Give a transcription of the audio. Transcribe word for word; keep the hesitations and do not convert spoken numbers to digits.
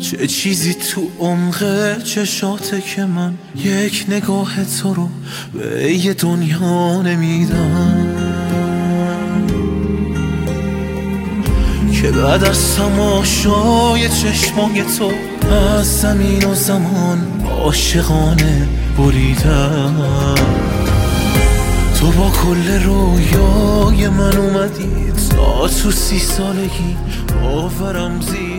چه چیزی تو عمق چشاته که من یک نگاه تو رو به یه دنیا نمیدم، که بعد از تماشای چشمای تو از زمین و زمان عاشقانه بریدم. تو با کل رویای من اومدی تا تو سی سالگی باورم زیر